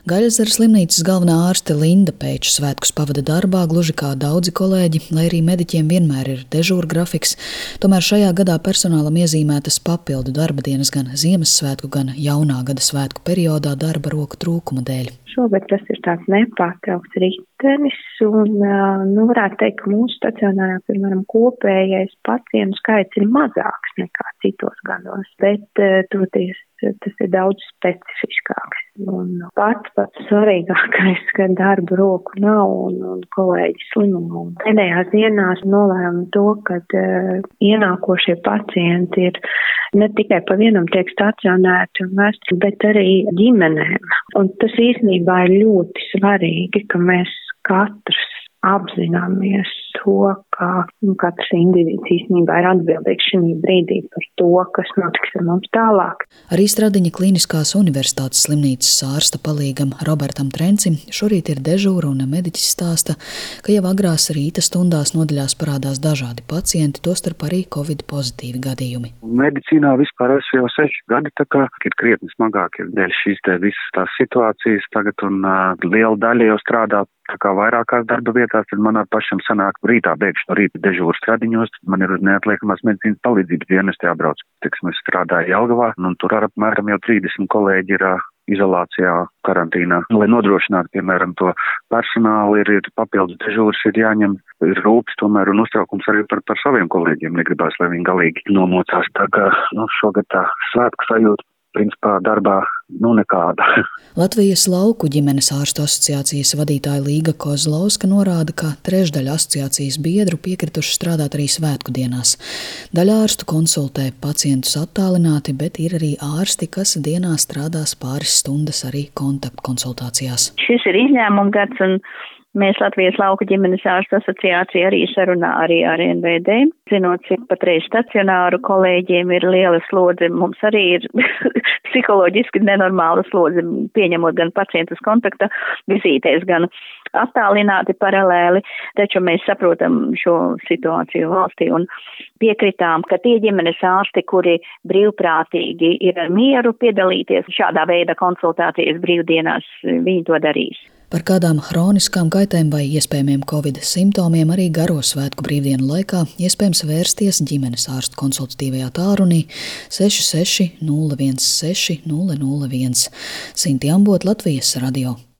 Gaļezeres slimnīcas galvenā ārste Linda Pēča svētkus pavada darbā, gluži kā daudzi kolēģi, lai arī mediķiem vienmēr ir dežūra grafiks. Tomēr šajā gadā personālam iezīmētas papildu darba dienas gan Ziemassvētku, gan jaunā gada svētku periodā darba roku trūkuma dēļ. Šogad tas ir tāds nepārtraukts ritenis un, varētu teikt, ka mūsu stacionārā, piemēram, kopējais pacientu skaits ir mazāks nekā citos gados, bet toties tas ir daudz specifiskāks. Un pats svarīgākais, ka darba roku nav un kolēģi slimo. Pēdējās dienās nolēma to, ka ienākošie pacienti ir ne tikai pa vienam tiek stacionēti un vesti, bet arī ģimenēm. Un tas īstenībā ir ļoti svarīgi, ka mēs katrs apzināmies to, ka katrs indivīds īstenībā ir atbildīgs šī brīdī par to, kas notiks ar mums tālāk. Arī Stradiņa Kliniskās universitātes slimnīcas ārsta palīgam Robertam Trencim šorīt ir dežūra un mediķis stāsta, ka jau agrās rīta stundās nodaļās parādās dažādi pacienti, tostarp arī Covid pozitīvi gadījumi. Medicīnā vispār esmu jau 6 gadi, tā kā ir krietni smagāk ir dēļ šīs visas tās situācijas tagad un liela daļa jau strādā tā kā vairākās darba vietās, tad man pašam sanāk rītā bēgšu no rīta dežūra Stradiņos, man ir uz neatliekamās medicīnas palīdzības dienesti jābrauc. Es strādāju Jelgavā, un tur ar apmēram jau 30 kolēģi ir izolācijā, karantīnā. Lai nodrošinātu, piemēram, to personālu, ir papildus dežūras, ir jāņem, ir rūpes tomēr un uztraukums arī par saviem kolēģiem. Negribās, lai viņi galīgi nomocās. Tā kā šogad tā svētku sajūta principā darbā nekāda. Latvijas lauku ģimenes ārstu asociācijas vadītāja Līga Kozlovska norāda, ka trešdaļa asociācijas biedru piekrituši strādāt arī svētku dienās. Daļa ārstu konsultē pacientus attālināti, bet ir arī ārsti, kas dienā strādās pāris stundas arī kontaktkonsultācijās. Šis ir izņēmuma gads un mēs Latvijas lauku ģimenes ārstu asociācija arī sarunā arī ar NVD. Zinot, cik patreiz stacionāru kolēģiem ir liela slodze, mums arī ir psiholoģiski nenormāla slodze, pieņemot gan pacientus kontakta vizītēs, gan attālināti paralēli, taču mēs saprotam šo situāciju valstī un piekritām, ka tie ģimenes ārsti, kuri brīvprātīgi ir ar mieru piedalīties šādā veida konsultācijas brīvdienās, viņi to darīs. Par kādām hroniskām kaitēm vai iespējamiem Covid simptomiem arī garo svētku brīvdienu laikā iespējams vērsties ģimenes ārstu konsultatīvajā tālrunī 66 016 001. Sinti Ambot, Latvijas radio.